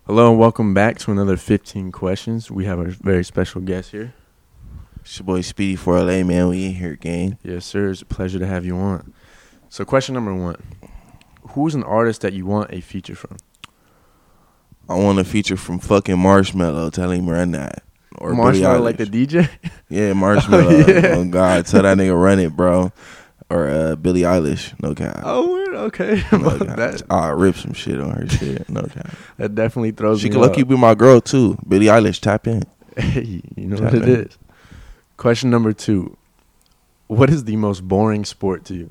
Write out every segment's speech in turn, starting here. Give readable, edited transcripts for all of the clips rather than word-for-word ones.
Hello and welcome back to another 15 questions. We have a very special guest here. It's your boy Speedy 4LA, man. We in here, gang. Yes, sir. It's a pleasure to have you on. So question number 1. Who's an artist that you want a feature from? I want a feature from fucking Marshmello. Tell him run that. Or Marshmello, like the DJ? Yeah, Marshmello. Oh, God. Tell that nigga run it, bro. Or Billie Eilish. No cap. Oh, weird. Okay. No cap. I'll rip some shit on her shit. No cap. That definitely throws She me can lucky be my girl, too. Billie Eilish, tap in. Hey, you know what it is. Question number 2. What is the most boring sport to you?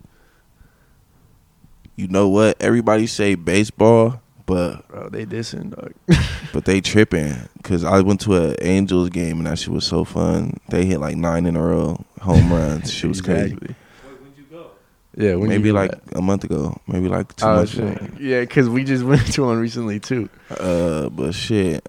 You know what? Everybody say baseball, but Bro, they dissing, dog. but they tripping. Because I went to an Angels game, and that shit was so fun. They hit like 9 in a row home runs. Shit was crazy. Wait, when'd you go? Yeah, when Maybe you like that? a month ago. Maybe like 2 months ago. Yeah, because we just went to one recently, too. But shit.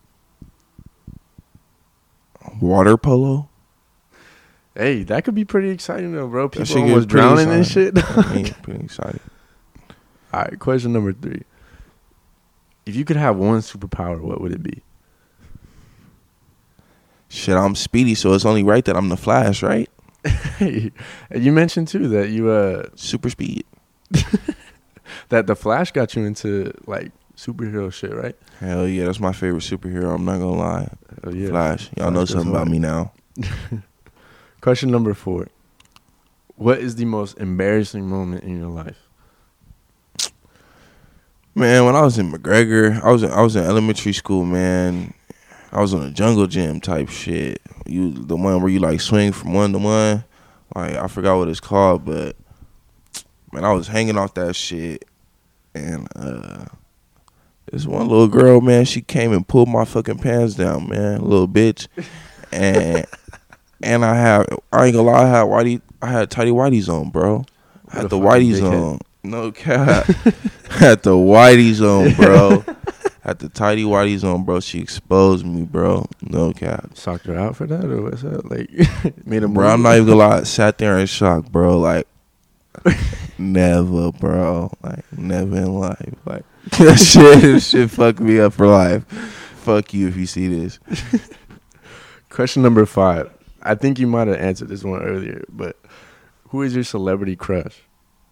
Water polo? Hey, that could be pretty exciting, though, bro. That People shit almost gets pretty drowning and shit. exciting. Pretty excited. All right, question number 3. If you could have one superpower, what would it be? Shit, I'm Speedy, so it's only right that I'm the Flash, right? Hey, you mentioned, too, that you Super speed. that the Flash got you into, like, superhero shit, right? Hell yeah, that's my favorite superhero. I'm not gonna lie. Oh, yeah. Flash. Y'all know something about me now. Question number 4. What is the most embarrassing moment in your life? Man, when I was in McGregor, I was in elementary school, man. I was on a jungle gym type shit. The one where you like swing from one to one. Like I forgot what it's called, but man, I was hanging off that shit, and this one little girl, man, she came and pulled my fucking pants down, man, little bitch, and I ain't gonna lie, I had tighty whities on, bro. I had the whities on. No cap. Had the whiteys on, bro. Had the tighty whiteys on, bro. She exposed me, bro. No cap. Socked her out for that, or what's that? Like, made him. Bro, I'm not even gonna lie. Sat there in shock, bro. Like, never, bro. Like, never in life. Like, that shit fucked me up for life. Fuck you if you see this. Question number 5. I think you might have answered this one earlier, but who is your celebrity crush?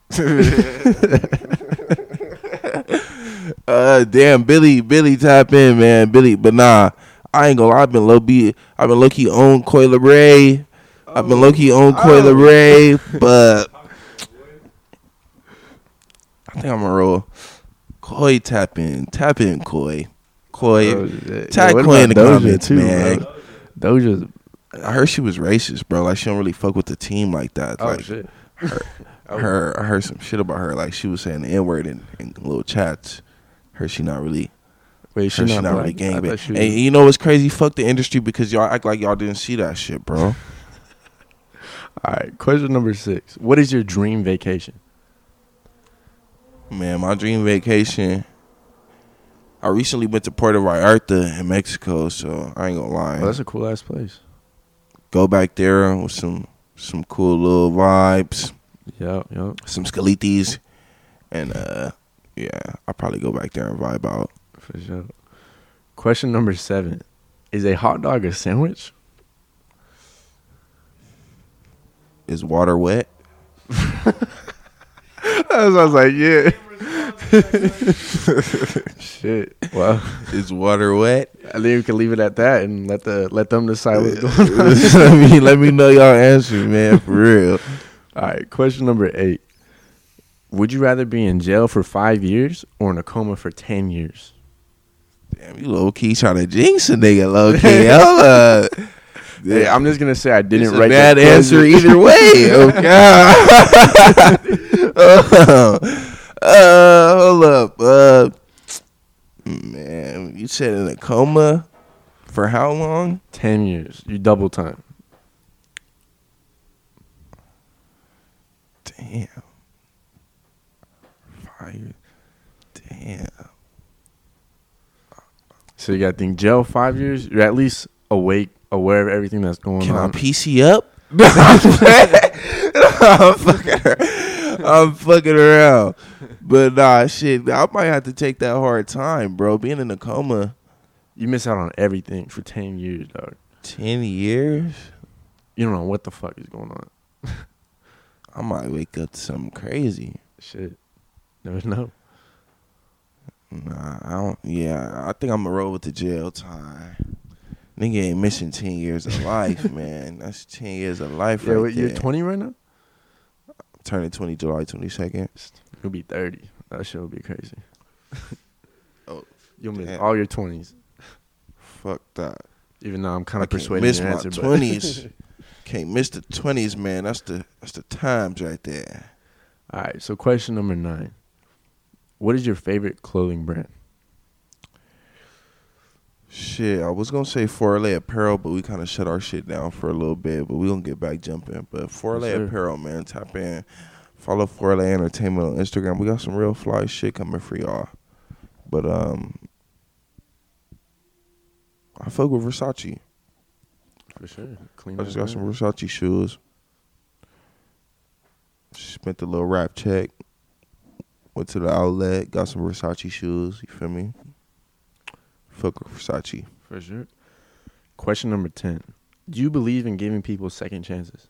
Damn, Billy tap in, man. Billy, but nah, I ain't gonna lie, I've been low key on Coi Leray. I've been low key on Coi Leray, but I think I'm gonna roll Coi tap in Coi. Tag Coi in the comments, too, man. Bro. Doja. I heard she was racist, bro. Like she don't really fuck with the team like that. Oh Like, shit. I heard some shit about her. Like she was saying the N-word in little chats. Heard she not really. Wait, She not really black? I gangbang. thought she was- And you know what's crazy? Fuck the industry because y'all act like y'all didn't see that shit, bro. All right, question number 6. What is your dream vacation? Man, my dream vacation. I recently went to Puerto Vallarta in Mexico, so I ain't gonna lie. Oh, that's a cool ass place. Go back there with some cool little vibes, Yep. some scalitis, and yeah, I'll probably go back there and vibe out. For sure. Question number 7. Is a hot dog a sandwich? Is water wet? I was like, yeah. Shit. Well, Is water wet? I think we can leave it at that and let them decide what's going on. let me know y'all answers, man, for real. All right, question number 8. Would you rather be in jail for 5 years or in a coma for 10 years? Damn, you low key trying to jinx a nigga, low key. Hey, I'm just gonna say I didn't It's a write bad the answer question. either way. Hold up. Man, you said in a coma for how long? 10 years. You double time. Damn. Fire. Damn. So you got to think jail 5 years. You're at least awake, aware of everything that's going Can on. I PC up? I'm fucking around. But nah, shit, I might have to take that hard time, bro. Being in a coma You miss out on everything for 10 years, dog. 10 years, You don't know what the fuck is going on. I might wake up to something crazy. Shit. Never know. Nah, I don't. Yeah, I think I'm gonna roll with the jail time. Nigga ain't missing 10 years of life, man. That's 10 years of life Yeah, right wait, you're there. 20 right now? Turning 20 July 22nd. You'll be 30. That shit will be crazy. Oh, You'll miss damn. all your 20s. Fuck that. Even though I'm kind I of can't persuading miss your my answer. 20s. Can't miss the 20s, man. That's the times right there. All right, so question number 9. What is your favorite clothing brand? Shit, I was gonna say Forley Apparel, but we kind of shut our shit down for a little bit. But we gonna get back jumping. But Forley sir. Apparel, man, tap in, follow Forley Entertainment on Instagram. We got some real fly shit coming for y'all. But I fuck with Versace. For sure. Clean I just got some Versace shoes. Spent a little rap check. Went to the outlet, got some Versace shoes. You feel me? Fuck with Versace. For sure. Question number 10. Do you believe in giving people second chances?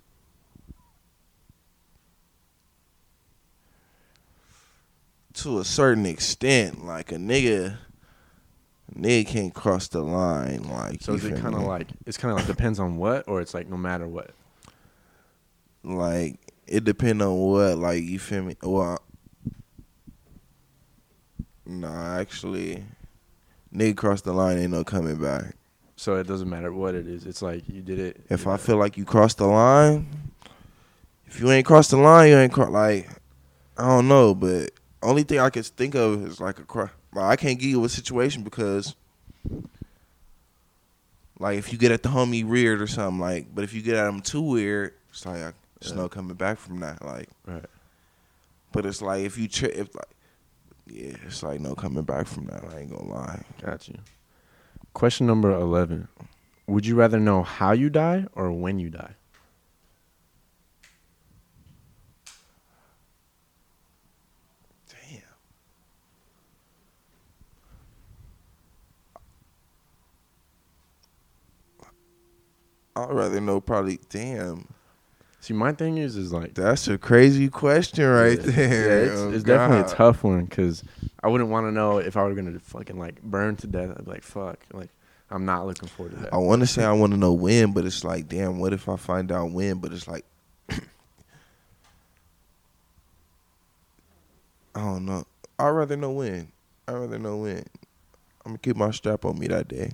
To a certain extent, like a nigga can't cross the line. Like, So you is it feel kind of me? like, it's kind of like depends on what, or it's like no matter what? Like, it depend on what. Like, you feel me? Well, nah, actually, nigga cross the line, ain't no coming back. So it doesn't matter what it is. It's like you did it. If I feel like you crossed the line, if you ain't crossed the line, you ain't cross. Like, I don't know, but only thing I can think of is like a cross. Like, I can't give you a situation because, like, if you get at the homie weird or something, like, but if you get at him too weird, it's like there's no coming back from that. Like, Right. but it's like if you yeah, it's like no coming back from that. I ain't gonna lie. Got you. Question number 11. Would you rather know how you die or when you die? Damn. I'd rather know probably. Damn. See, my thing is like, That's a crazy question right yeah, there. Yeah, Oh, it's definitely a God. tough one because I wouldn't want to know if I were gonna fucking like burn to death. I'd be like, fuck, like I'm not looking forward to that. I want to say I want to know when, but it's like, damn, what if I find out when? But it's like, I don't know. I'd rather know when. I'm going to keep my strap on me that day.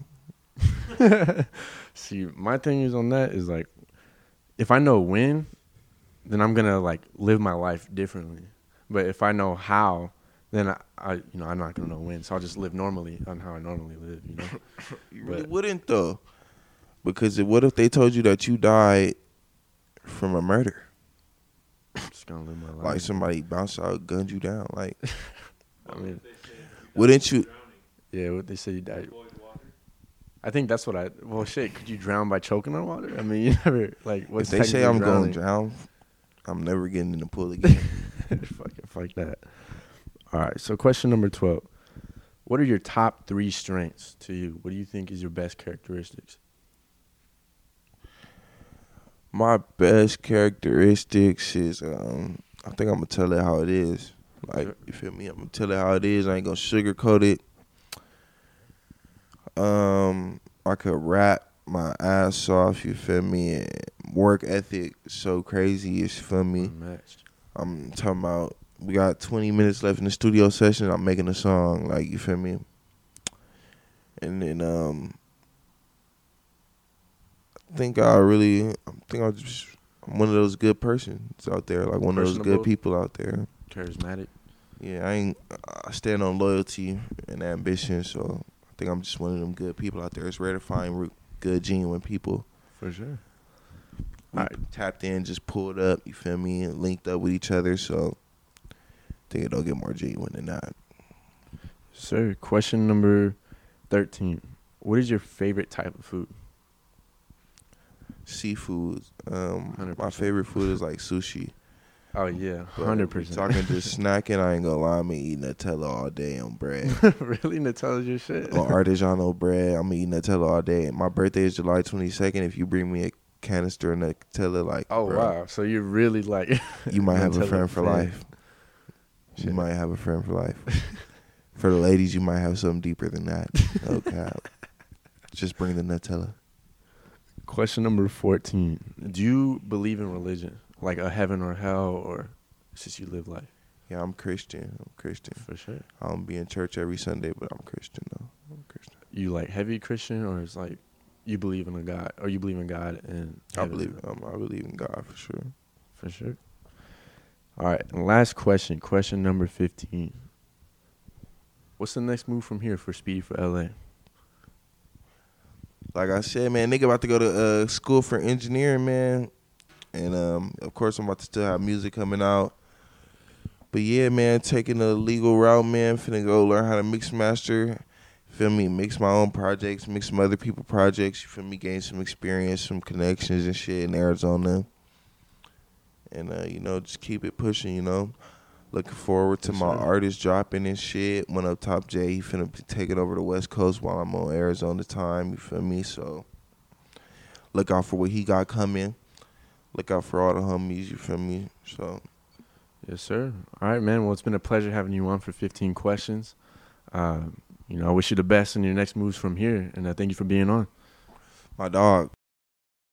See, my thing is on that is like, if I know when, then I'm gonna like live my life differently. But if I know how, then I I'm not gonna know when. So I'll just live normally on how I normally live. You know. You really But- wouldn't, though. Because what if they told you that you died from a murder? Just gonna live my life. Like somebody bounced out, gunned you down. Like, I mean, wouldn't you? yeah. What they say you died. I think that's what well, shit. Could you drown by choking on water? I mean, you never like. What's If they say I'm technically going to drown, I'm never getting in the pool again. fuck that. All right. So question number 12. What are your top 3 strengths to you? What do you think is your best characteristics? My best characteristics is I think I'm gonna tell it how it is. Like, you feel me? I'm gonna tell it how it is. I ain't gonna sugarcoat it. I could rap my ass off, you feel me? And work ethic so crazy, you feel me? Unmatched. I'm talking about we got 20 minutes left in the studio session. I'm making a song, like, you feel me? And then I think I'm one of those good persons out there, like one of those good Personable. people out there. Charismatic. Yeah, I stand on loyalty and ambition, so I think I'm just one of them good people out there. It's rare to find good, genuine people. For sure. We Alright. tapped in, just pulled up, you feel me, and linked up with each other, so I think it don't get more genuine than that. Sir, question number 13. What is your favorite type of food? Seafood. My 100%. favorite food is like sushi. Oh yeah, But 100%. talking just snacking, I ain't gonna lie, I'm eating Nutella all day on bread. Really, Nutella's your shit. On Artigiano bread, I'm eating Nutella all day. My birthday is July 22nd. If you bring me a canister of Nutella, like, Oh bro, wow, so you're really like you might have a Nutella friend for fan. life. You Shit. might have a friend for life. For the ladies, you might have something deeper than that. No cap. Just bring the Nutella. Question number 14. Do you believe in religion, like a heaven or hell, or it's just you live life? Yeah, I'm Christian. For sure. I don't be in church every Sunday, but I'm Christian though. I'm Christian. You like heavy Christian, or it's like you believe in a God, or you believe in God and I heaven? believe in God for sure. For sure. All right, and last question. Question number 15. What's the next move from here for Speedy for LA? Like I said, man, nigga about to go to school for engineering, man. And of course I'm about to still have music coming out. But yeah, man, taking the legal route, man. Finna go learn how to mix master. Feel me? Mix my own projects, mix some other people's projects. You feel me? Gain some experience, some connections and shit in Arizona. And just keep it pushing, Looking forward to Yes, my sir. artist dropping and shit. One Up Top J, he finna be taking over the West Coast while I'm on Arizona time, you feel me? So look out for what he got coming. Look out for all the homies, you feel me? So Yes, sir. All right, man. Well, it's been a pleasure having you on for 15 questions. I wish you the best in your next moves from here, and I thank you for being on. my dog.